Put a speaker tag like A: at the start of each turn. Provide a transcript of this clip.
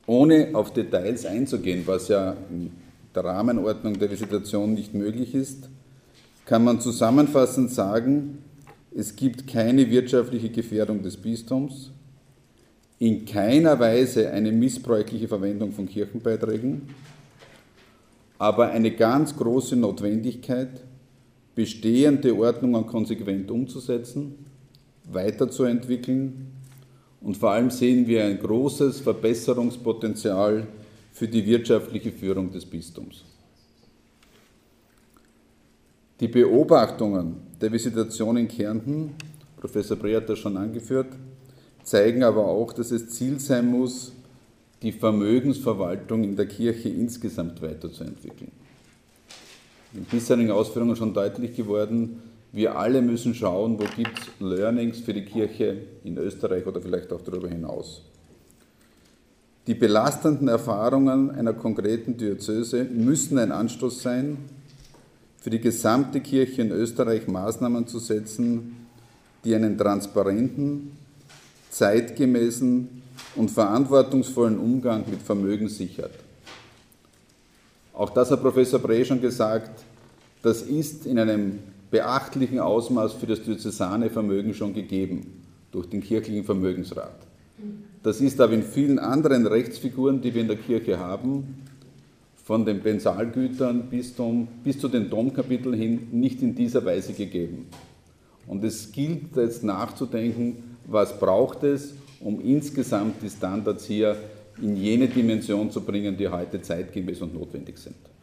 A: Ohne auf Details einzugehen, was ja in der Rahmenordnung der Visitation nicht möglich ist, kann man zusammenfassend sagen, es gibt keine wirtschaftliche Gefährdung des Bistums, in keiner Weise eine missbräuchliche Verwendung von Kirchenbeiträgen, aber eine ganz große Notwendigkeit, bestehende Ordnungen konsequent umzusetzen, weiterzuentwickeln, und vor allem sehen wir ein großes Verbesserungspotenzial für die wirtschaftliche Führung des Bistums. Die Beobachtungen der Visitation in Kärnten, Professor Brey hat das schon angeführt, zeigen aber auch, dass es Ziel sein muss, die Vermögensverwaltung in der Kirche insgesamt weiterzuentwickeln. In den bisherigen Ausführungen schon deutlich geworden, wir alle müssen schauen, wo gibt es Learnings für die Kirche in Österreich oder vielleicht auch darüber hinaus. Die belastenden Erfahrungen einer konkreten Diözese müssen ein Anstoß sein, für die gesamte Kirche in Österreich Maßnahmen zu setzen, die einen transparenten, zeitgemäßen und verantwortungsvollen Umgang mit Vermögen sichert. Auch das hat Professor Brey schon gesagt, das ist in einem beachtlichen Ausmaß für das diözesane Vermögen schon gegeben, durch den kirchlichen Vermögensrat. Das ist aber in vielen anderen Rechtsfiguren, die wir in der Kirche haben, von den Pensalgütern bis zu den Domkapiteln hin, nicht in dieser Weise gegeben. Und es gilt jetzt nachzudenken, was braucht es, um insgesamt die Standards hier in jene Dimension zu bringen, die heute zeitgemäß und notwendig sind.